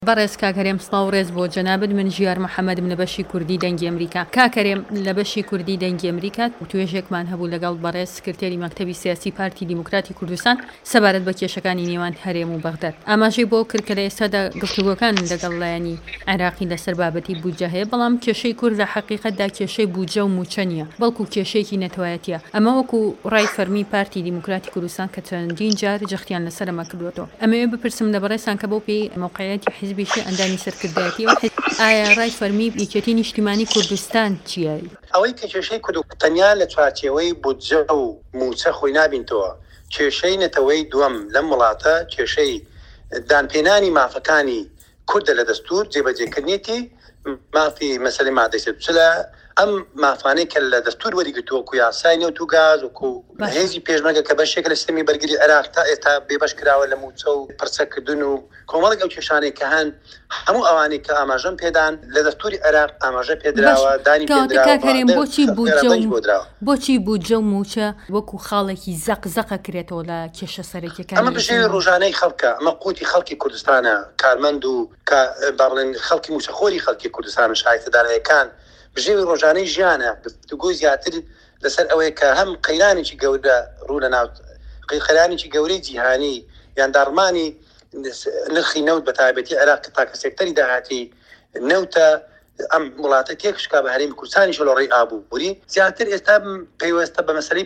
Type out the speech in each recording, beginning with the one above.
بەڕێز کاکەرێم سڵاو ڕێز بۆ جەنابەت من ژیار محەممەدم لە بەشی کوردی دەنگی ئەمریکا. کاکەرێم لە بەشی کوردی دەنگی ئەمریکا توێژێکمان هەبوو لەگەڵ بەڕێز سکرتێری مەکتەبی سیاسی پارتی دیموکراتی کوردستان سەبارەت بە کێشەکانی نێوان هەرێم و بەغداد. ئاماژەی بۆ کرد کە لە ئێستادا گفتوگۆکان لەگەڵ لایەنی عێراقی لەسەر بابەتی بودجە هەیە، بەڵام کێشەی کورد لە حەقیقەتدا کێشەی بودجە و موچە نیە، بەڵکو کێشەیەکی نەتەوایەتیە. ئەمە وەکو ڕای فەرمی پارتی دیموکراتی کوردستان کە چەندین جار جەختیان لەسەرەمە کردوێتەوە. ئەمەوێ بپرسم لە بەڕێزان کە بۆ پێی موقعیەتی حیزبیشی ئەندامی سەرکردایەتی ئایا ڕای فەرمی یەکێتی نیشتیمانی کوردستان چییە؟ ئەوەی کە کێشەی کورد تەنیا لە چوارچێوەی بودجە و موچە خۆی نابینتەوە، کێشەی نەتەوەی دووەم لەم وڵاتە کێشەی دانپێنانی مافەکانی کوردە لە دەستور جێبەجێکردنیەتی مافی مەسەلەی مادەی سێ ئەم مافانەی کە لە دەستور وەریگرتووە کو یاسای نێوت و گاز وکو هێزی پێشمەرگە کە بەشێک لە سیستەمی بەرگری عێراق تا ئێستا بێبەش کراوە لە موچە و پرسەکردن و کۆمەڵێک ئەو کێشانەی کە هەن هەموو ئەوانەی کە ئاماژەم پێدان لە دەستوری عێراق ئاماژە پێدراوە دانی پێدراوە. بۆچی بودجە و موچە وەکو خاڵێکی زەقزەقە کرێتەوە لە کێشە سەرەکیەکان؟ ئەمە بژێوی ڕۆژانەی خەڵکە، ئەمە قوتی خەڵکی کوردستانە، کارمەند و باڵێن خەڵکی موچەخۆری خەڵکی کوردستان شایەتەدارەکان بژێوی ڕۆژانەی ژیانە گفتوگۆی زیاتر لەسەر ئەوەیە کە هەم قەیرانێکی گەورە ڕوو لە ناو قەیرانێکی گەورەی جیهانی یان داڕمانی نرخی نەوت بە تایبەتی عێراق کە تاکە سێکتەری داهاتی نەوتە ئەم وڵاتە تێکشکا بە هەرێمی کوردستانی شۆڵەڕێی ئابووری زیاتر ئێستا پەیوەستە بە مەسەلەی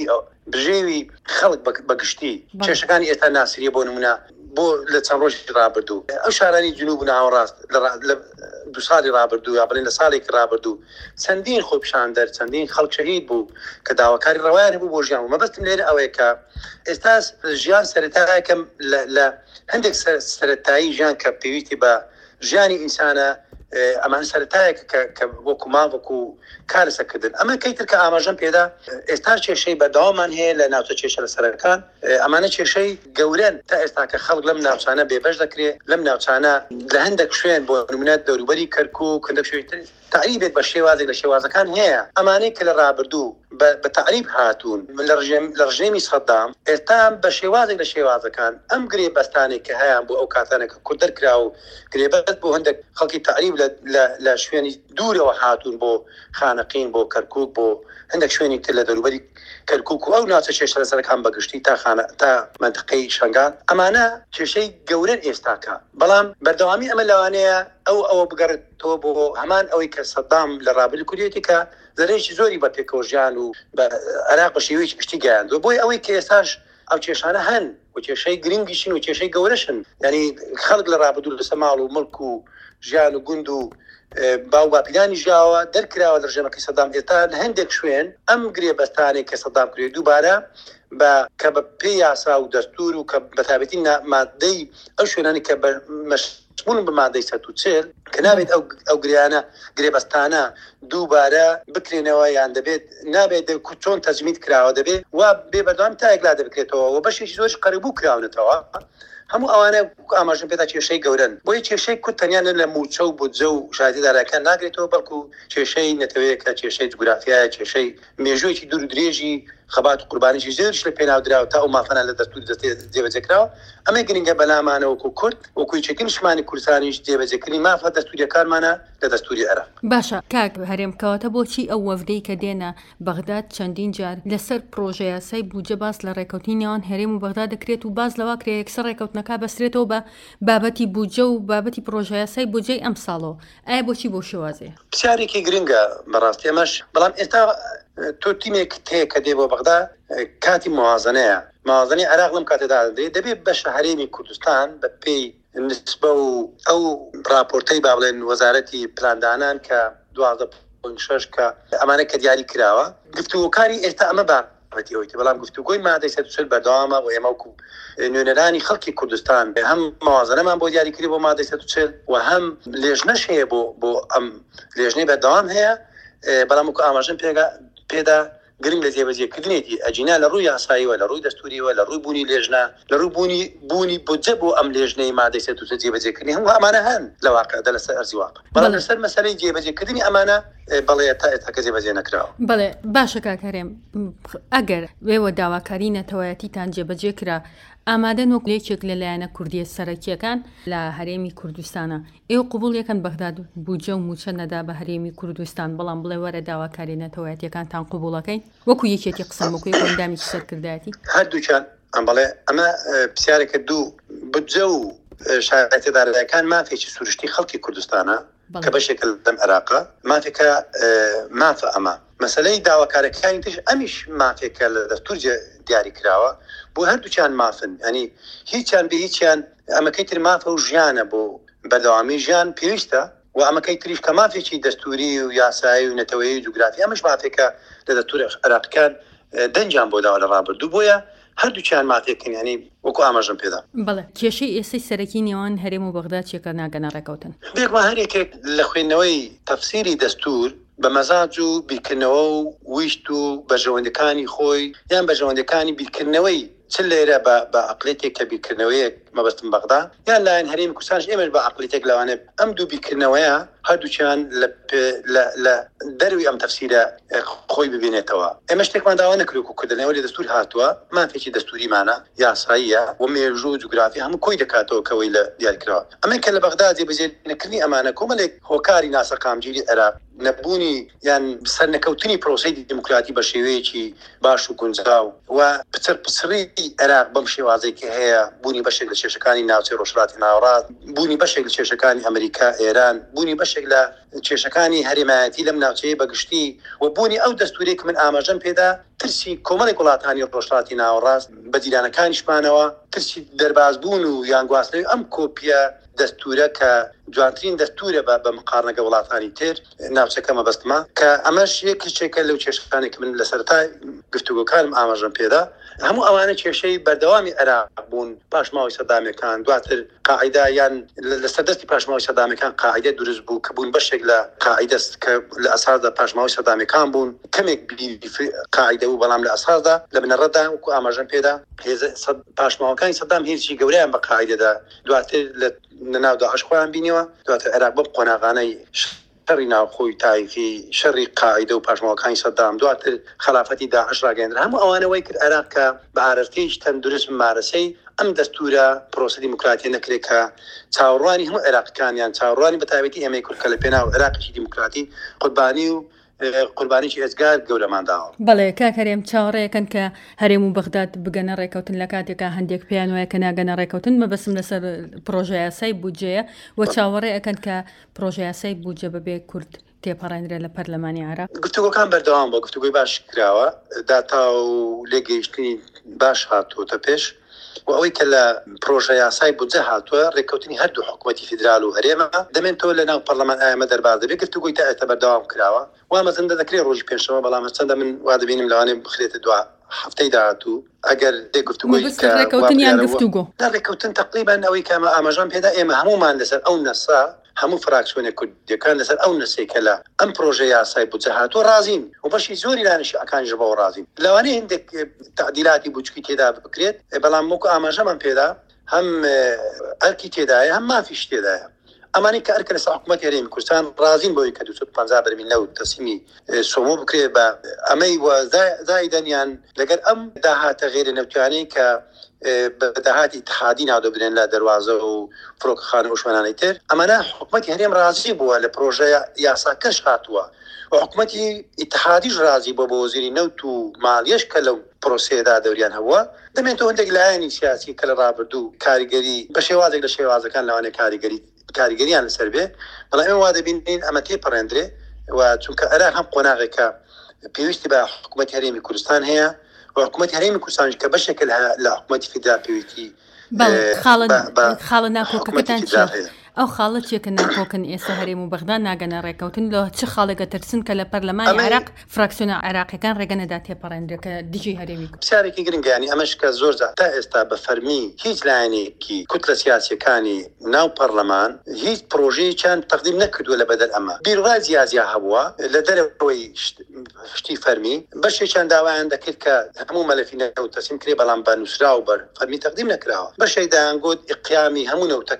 بژێوی خەڵک بەگشتی کێشەکانی ئێستا ناسریە بۆ نمونە بۆ لە چەند ڕۆژی ڕابردوو ئەو شارانی جنوب و ناوەڕاست لە دو ساڵی ڕابردوو یا بڵێن لە ساڵێکی ڕابردوو چەندین خۆپیشاندەر چەندین خەڵک شەهید بوو کە داواکاری ڕەوایان هەبوو بۆ ژیان. مەبەستم لێرە ئەوەیە کە ئێستا ژیان سەرەتایەکەم لە هەندێک سەرەتایی ژیان کە پێویستی بە ژیانی ئینسانە ئەمان سەرەتایە کە وەکو ماوەکو کارەسەکردن. ئەمە کەیتر کە ئاماژەم پێدا ئێستا کێشەی بەردەوامان هەیە لە ناوچە کێشە لە سەرەکان، ئەمانە کێشەی گەورەن تا ئێستا کە خەڵک لەم ناوچانە بێبەش دەکرێت. لەم ناوچانە لە هەندێک شوێن بۆ نمونەت دەوروبەری کەرکووک هەندێک شوێنتر تعریبێت بە شێوازێک لە شێوازەکان هەیە. ئەمانەی کە لە ڕابردوو بە تعریب هاتوون لە ڕژێمی سەدام ئێستا بە شێوازێک لە شێوازەکان ئەم گرێ بەستانێک کە هەیە بۆ ئەو کاتانێک کە دەرکرا و گرێبەست بۆ هەندێک خەڵکی تعریب لە شوێنی دوورەوە هاتوون بۆ خانەقین بۆ کەرکووک بۆ هەندێک شوێنی تر لە دەوروبەری کەرکووک و ئەو ناوچە کێشە لەسەرەکان بەگشتی تا منطقەی شەنگان. ئەمانە کێشەی گەورەن ئێستاکە، بەڵام بەردەوامی ئەمە لەوانەیە ئەوە بگەڕێتەوە بۆ هەمان ئەوەی کە سەدام لە ڕابردوو کوردێتی کە زەرێکی زۆری بە پێکەوەژیان و بە عێراق بە شێوەیەکی گشتی گەیاندووە بۆی ئەوەی کە ئێستاش ئەو کێشانە هەن و کێشەی گرنگیشن و کێشەی گەورەشن. یعنی خەڵک لە ڕابردوو لەسەر ماڵ و مڵک و ژیان و گوند و باو باپیلانی ژیاوە دەرکراوە لە ڕژێمەکەی سەدام. ئێستا لە هەندێک شوێن ئەم گرێ بەستانێک کە سەدام کرێت دووبارە کە بە پێی یاسا و دەستور و کە بەتابەتی مادەی ئەو شوێنانی کە مشمول بە مادەی 140 کە نابێت ئەو گریانە گرێبەستانە دووبارە بکرێنەوە یان دەبێت نابێت چۆن تەجمید کراوە دەبێت وا بێ بەردەوام تا یەکلا دەبکرێتەوە و بەشێکی زۆر قەریبوو کراونەتەوە. هەموو ئەوانە ئاماژەم پێدا کێشەی گەورەن بۆی کێشەی کورد تەنیا لە موچە و بودجە و شایەتەدارەکان ناگرێتەوە، بەڵکو کێشەی نەتەوەیەکە کێشەی جوگرافیایە، کێشەی مێژوویەکی دوور و درێژی خەبات و قوربانیی زێرش لە پێناودراوە تا ئەو مافەنە لە دەستوری دەستێ جێبەجێکراوە. ئەمە گرنگە بەلامانە وەکو کورد وەکو یەکێتی نیشتیمانی کوردستانیش جێبەجێکردنی مافە دەستوریەکانمانە لە دەستوری عێراق. باشە کاک هەرێم کەواتە بۆچی ئەو وەفدەی کە دێنە بەغداد چەندین جار لەسەر پرۆژە یاسای بودجە باس لە ڕێکەوتنی نێوان هەرێم و بەغداد دەکرێت و باز لەوا کرێ یەکسەر ڕێکەوتنەکە بەسترێتەوە بە بابەتی بودجە و بابەتی پرۆژە یاسای بودجەی ئەم ساڵەوە؟ ئایا بۆچی بۆ شێوازێ؟ پرسیارێکی گرنگە بەڕاستی ئەمەش، بەڵام ئێستا تۆ تیمێک تەیە کە دێ بۆ بەغدا کاتی موازنەیە موازنەی عێراق لەم کاتەدا دەبێت بەشە هەرێمی کوردستان بە پێی نسبە و ئەو راپۆرتەی با بڵێن وەزارەتی پلاندانان کە 12.6 کە ئەمانە کە دیاری کراوە گفتوگۆکاری ئێستا ئەمە بابەتیەوەیتە، بەڵام گفتوگۆی مادەی 140 بەردەوامە بۆ ئێمە وەکو نوێنەرانی خەڵکی کوردستان هەم موازنەمان بۆ دیاریکردی بۆ مادەی 140 و هەم لێژنەش هەیە بۆ ئەم لێژنەی بەردەوام هەیە، بەڵام وەکو ئاماژەم پێدا گرنگ لە جێبەجێکردنێتی ئەجینا لە ڕووی یاساییوە لە ڕووی دەستوریوە لە ڕووی بوونی لێژنە لە ڕووی بوونی بودجە بۆ ئەم لێژنەی مادەی 140 جێبەجێکردنی هەموو ئەمانە هەن لە واقعدا لەسەر ئەرزی واقع، بەڵام لەسەر مەسەلەی جێبەجێکردنی ئەمانە بەڵێ تا ئێستا جێبەجێ نەکراوە. بەڵێ باشە کاکەرێم، ئەگەر وێوە داواکاری نەتەوایەتیتان جێبەجێ کرا ئامادە نۆکلێکێک لەلایەنە کوردیە سەرەکیەکان لە هەرێمی کوردستانە ئێوە قوبوڵ یەکەن بەغداد بوجە و موچە نەدا بە هەرێمی کوردستان بەڵام بڵێ وەرە داواکاری نەتەوەیەتیەکانتان قوبوڵەکەین وەکو یەکێتی قسەمەکوی خۆندامیکی سەرکردایەتی هەردووچان بەڵێ ئەمە پرسیارێکە دوو بجە و شایەتێدارەکان مافێکی سروشتی خەڵکی کوردستانە کە بەشێکە لەم عێراقا مافێکە مافە ئەمە مەسەلەی داواکارەکانی تش ئەمیش مافێکە لە دەستور دیاری کراوە بۆ هەردووچان مافن ینی هیچیان بە هیچیان ئەمەکەی تر مافە و ژیانە بۆ بەردەوامی ژیان پێویستە و ئەمەکەی تریش کە مافێکی دەستوری و یاسایی و نەتەوەیی و جوگرافی ئەمەش مافێکە لە دەستور عێراقیەکان دەنجیان بۆ داوا لە ڕابردوو بۆیە هەردووچیان مافێکن ینی وەکو ئاماژەم پێدا بەڵێ کێشەی ئێستەی سەرەکی نێوان هەرێم و بەغداد چێکە ناگەنە ڕێکەوتن بێگومان هەرێکێک لە خوێندنەوەی تەفسیری دەستور بە مەزاج و بیرکردنەوە و ویشت و بەژەوەندەکانی خۆی یان بەژەوەندەکانی بیرکردنەوەی چ لێرە بە عقلێتێک کە بیرکردنەوەیەک مەبەستم بەغدا یان لایەن هەرێمی کوردستانش ئێمەش بە عقلێتێک لەوانێ ئەم دوو بیرکردنەوەیە هەردووچیان لە دەروی ئەم تەفسیرە خۆی ببینێتەوە ئێمە شتێکمان داوا نەکرد و کردنەوە لە دەستور هاتووە مافێکی دەستوریمانە یاساییە و مێژوو و جوگرافی هەموو کۆی دەکاتەوە کەوەی لە دیارکراوە ئەمە کە لە بەغدا جێبەجێ نەکردنی ئەمانە کۆمەڵێک هۆکاری ناسەقامگیری عێراق نەبوونی یان سەر نەکەوتنی پرۆسەی دیموکراتی بە شێوەیەکی باش و گونجاو و پچڕی عێراق بەم شێوازێکی هەیە بوونی بەشێک لە کێشەکانی ناوچەی ڕۆژهەڵاتی ناوەڕاست بوونی بەشێک لە کێشەکانی ئەمریکا ئێران بوونی بەشێک لە کێشەکانی هەرێمایەتی لەم ناوچەیە بەگشتی و بوونی ئەو دەستورێک من ئاماژەم پێدا ترسی کۆمەڵێک وڵاتانی ڕۆژهەڵاتی ناوەڕاست بە دیرانەکانیشمانەوە ترسی دەربازبوون و یان گواستنەوەی ئەم کۆپیە دەستورە کە جوانترین دەستورە بە مقارنەگە وڵاتانی تر ناوچەکەمە بەستمە کە ئەمەش یەکێکە لەو کێشەکانێک من لە سەرەتای گفتوگۆکانم ئاماژەم پێدا هەموو ئەوانە کێشەی بەردەوامی عێراق بوون پاشماوەی سەدامەکان دواتر قاعیدا یان لە سەردەستی پاشماوەی سەدامەکان قاعیدە دروست بوو کە بوون بەشێک لە قاعیدە کە لە ئەساسدا پاشماوەی سەدامەکان بوون کەمێک قاعیدە بوو بەڵام لە ئەساسدا لە بنەڕەتدا وەکو ئاماژەم پێدا پاشماوەکانی سەدام هێزی گەورەیان بە قاعیدەدا دواتر لە ناو داعش خۆیان بینیوە دواتر عێراق بەم قۆناغانەی شەڕی ناوخۆی تاریخی شەڕی قاعیدە و پاشماوەکانی سەدام دواتر خلافەتی داعش ڕاگەاندرا هەموو ئەوانەوەی کرد عێراق کە بە ئارەستەیەکی تەندروست مارەسەی ئەم دەستورە پرۆسە دیموکراتی نەکرێت کە چاوەڕوانی هەموو عێراقیەکان چاوەڕوانی بەتایبەتی ئێمەی کورد کە لە پێناو عێراقیشی دیموکراتی قوربانی و قوربانیی ئێزگار گەورەمان داوە بەڵێ کاکەرێم چاوەڕێیەکەن کە هەرێم و بەغداد بگەنە ڕێکەوتن لە کاتێکە هەندێک پێیان وایە کە ناگەنە ڕێکەوتن مەبەستم لەسەر پرۆژە یاسای بودجەیە و چاوەڕێیەکەن کە پرۆژە یاسای بودجە بەبێ کورد تێپەڕێنرێت لە پەرلەمانی عێراق گفتوگۆکان بەردەوام بۆ گفتوگۆی باش کراوە داتا و لێگەیشتنی باش هاتووەتە پێش و ئەوەی کە لە پرۆژە یاسای بودجە هاتووە ڕێکەوتنی هەردوو حکوومەتی فیدرال و هەرێمە دەمێنێتەوە لە ناو پەرلەمان ئایمە دەرباز دەبێت گفتوگۆی تا ئێستا بەردەوام کراوە وا مەزەندە دەکرێت ڕۆژی پێنجشەمە بەڵام چەندە من وا دەبینم لەوانەیە بخرێتە دوا هەفتەی داهاتوو ئەگەر گفتوگۆی ڕێکەوتنیان گفتوگۆ ڕێکەوتن تقریبا ئەوەی کەمە ئاماژەم پێدا ئێمە هەمومان لەسەر ئەو نەسا هەموو فراکسیۆنە کوردیەکان لەسەر ئەو نسێکە لە ئەم پرۆژە یاسای بودجە هاتووە رازین و بەشی زۆری دانیشتووەکانیش بەوە رازین لەوانەیە هەندێک تعدیلاتی بچووکی تێدا بکرێت بەڵام وەکو ئاماژەمان پێدا هەم ئەرکی تێدایە هەم مافیش تێدایە ئەمانی کە ئەرکە لەسەر حکوومەتی هەرێمی کوردستان رازین بۆی کە 250 بەرمیل نەوت تەسیمی سۆمۆ بکرێت بە ئەمەی زایدەنیان لەگەر ئەم داهاتە غێرە نەوتیانەی کە بەداهاتی اتحادی ناو دەبرێن لە دەواازە و فڕۆکەخانە و شوێنانەی تر ئەمانە حکوومەتی هەرێم رازی بووە لە پرۆژە یاساکەش هاتووە و حکوومەتی اتحادیش رازی بۆ وەزیری نەوت و ماڵیەش کە لەو پرۆسەیەدا دەوریان هەبووە دەمێنێتەوە هەندێک لایەنی سیاسی کە لە ڕابردوو کاریگەری بە شێوازێک لە شێوازەکان لەوانەیە کاریگەریان لەسەر بێ بەڵام ئێمە وا دەبینین ئەمە تێپەڕێندرێ و چونکە عێراق هەم قۆناغێکە پێویستی بە حکوومەتی هەرێمی کوردستان هەیە و حکوومەتی هەرێمی کوردستان کە بەشێک لە حکوومەتی فیدرال پێویستی خاڵە ناکۆکەکەتان ئەو خاڵە چێکە ناکۆکن ئێستا هەرێم و بەغداد ناگەنە ڕێکەوتن لە چه خاڵێکە ترسن کە لە پەرلەمانی عێراق فراکسیۆنە عێراقیەکان ڕێگەنەدا تێپەڕێنرێکە دژی هەرێمی پرسیارێکی گرنگیانی ئەمەش کە زۆر تا ئێستا بە فەرمی هیچ لایەنێکی کوتلە سیاسیەکانی ناو پەرلەمان هیچ پرۆژەیەکیان تەقدیم نەکردووە لە بەدەر ئەمە بیرڕای زیازیا هەبووە لە دەرەوەی شتی فەرمی بەشێکیان داوایان دەکرد کە هەموو مەلەفی نەوت تەسیم کرێ بەڵام بە نووسرا و بەر فەرمی تەقدیم نەکراوە بەشێک دایانگوت ئیقیامی هەموو نەوتەکە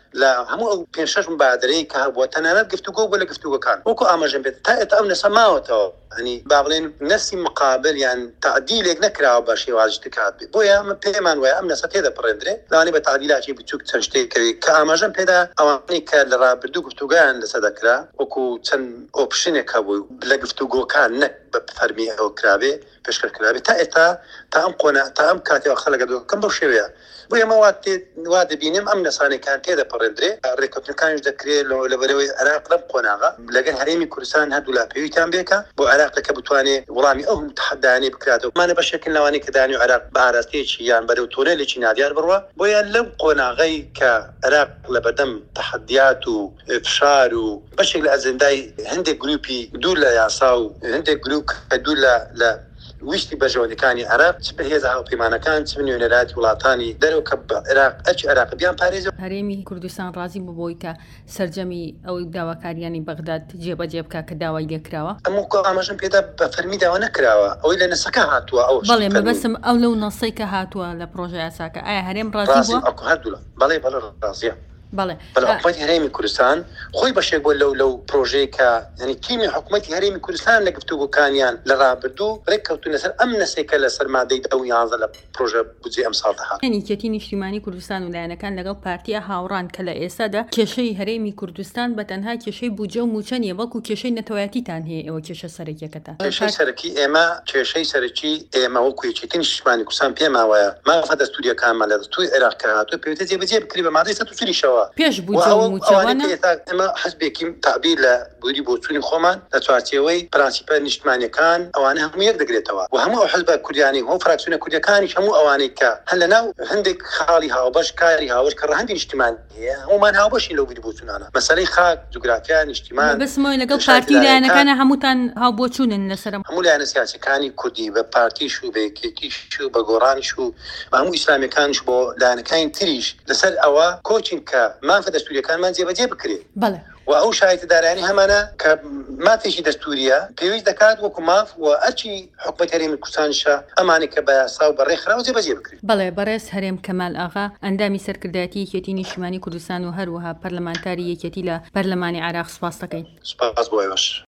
لە هەموو ئەو 5-6 مبادرەی کە هەبووە تەنانەت گفتوگۆ بۆ لە گفتوگەکان وەکو ئاماژەم بێت تا ئێستا ئەو نەسە ماوەتەوە هەنی با بڵێن نەسی مقابل یان تعدیلێک نەکراوە بە شێوازی تکات بێت بۆیە ئەمە پێمان وایە ئەم نەسە تێدەپەڕێندرێ لەوانەیە بە تعدیلاتی بچووک چەند شتێکەوێ کە ئاماژەم پێدا ئەوانەی کە لە ڕابردوو گفتوگۆیان لەسەر دەکرا وەکو چەند ئۆپشنێک هەبوو لە گفتوگۆکان نەک بە فەرمی ئەو کرابێ پێشکەشکرابێت تا ئێستا تا ئەم کاتێ خەڵک دەکەم بەو شێوەیە بۆ ئێمە وا دەبینیم ئەم نەسانەکان تێدەپەڕێندرێ ڕێکوتنەکانیش دەکرێت لەبەرەوەی عێراق لەم قۆناغا لەگەر هەرێمی کوردستان هەردوو لاپێویتان بێکە بۆ عێراقەکە بتوانێت وەڵامی ئەو تەحەدانەی بکراتەوە مانە بەشێکن لەوانەیە کە دانی و عێراق بە ئاراستەیەکی یان بەرەو تۆنێلێکی نادیار بڕوە بۆیە لەم قۆناغەی کە عێراق لەبەردەم تەحەدیات و فشار و بەشێک لە ئەجەندای هەندێک گروپی دوور لە یاسا و هەندێک گروپ کە دوور لە ویستی بەژەوەندەکانی عێراق چ بەهێز هاوپەیمانەکان چ نوێنەراتی وڵاتانی دەرەوە کە عێراق ئەرچی عێراق بیان پارێزە هەرێمی کوردستان ڕازی ببووی کە سەرجەمی ئەو داواکاریانی بەغداد جێبەجێ بکا کە داوای لێکراوە ئەمە ئاماژەم پێدا بە فەرمی داوا نەکراوە ئەوەی لە نەسەکە هاتووە ئەو بەڵێ مەبەسم ئەو لەو نەسەی کە هاتووە لە پرۆژە یاساکە ئایا هەرێم ڕازی بووە هەردووە بەڵێ ڕازیە بەڵێ حکومەتی هەرێمی کوردستان خۆی بەشێک بۆ لەو پرۆژەیە کە ینی تیمی حکومەتی هەرێمی کوردستان لە گفتوگۆکانیان لە ڕابردوو ڕێککەوتو لەسەر ئەم نەسێکە لەسەر مادەی 11 لە پرۆژە بودجێ ئەم ساڵ داهات یەکێتی نیشتیمانی کوردستان و لایەنەکان لەگەڵ پارتیە هاوڕان کە لە ئێستادا کێشەی هەرێمی کوردستان بە تەنها کێشەی بودجە و موچە نیە بەڵکو کێشەی نەتەوایەتیتان هەیە ئەوە کێشە سەرەکیەکەتە کێشەی سەرەکی ئێمە کێشەی سەرەکی ئێمە وەکو یەکێتی نیشتیمانی کوردستان پێما وایە مافە دەستوریەکانمان لە دەستوری عێراق کە هاتووە پێویستە جێبەجێ بکرێ بە مادەی 130ەوە پێش بودجە ئەمە حەزبێکیم تعبیر لە بوری بۆچوونی خۆمان لە چوارچێوەی پرانسیپە نیشتیمانیەکان ئەوانە هەموو یەک دەگرێتەوە و هەموو حەزبە کوردیانی هەموو فراکسیۆنە کوردیەکانی هەموو ئەوانەی کە هەن لەناو هەندێک خاڵی هاوبەش کاری هاوبەش کە ڕەهەندی نیشتیمانی هەیە هەمومان هاوبەشی لەو بوری بۆچوونانە مەسەلەی خاک جوگرافیا نیشتیمان بەسمەوەی لەگەڵ پارتی لایەنەکانە هەمووتان هاوبۆچوونن لەسەرم هەموو لایەنە سیاسیەکانی کوردی بە پارتیش و بە یەکێتیش و بە گۆڕانیش و هەموو ئیسلامیەکانش بۆ لایەنەکانی تریش لەسەر ئەوە کۆچین کە مافە دەستوریەکانمان جێبەجێ بکرێت بەڵێ و ئەو شایەتەدارانی هەمانە کە مافێکی دەستوریە پێویست دەکات وەکو ماف و ئەرچی حکومەت هەرێمی کوردستانشە ئەمانێک کە بە یاسا و بەڕێکخراوە جێبەجێ بکرێت. بەڵێ بەڕێز هەرێم کەمال ئاغا ئەندامی سەرکردایەتی یەکێتی نیشتیمانی کوردستان و هەروەها پەرلەمانتاری یەکێتی لە پەرلەمانی عێراق سوپاس دەکەین. سوپاس بۆ ئێوەش.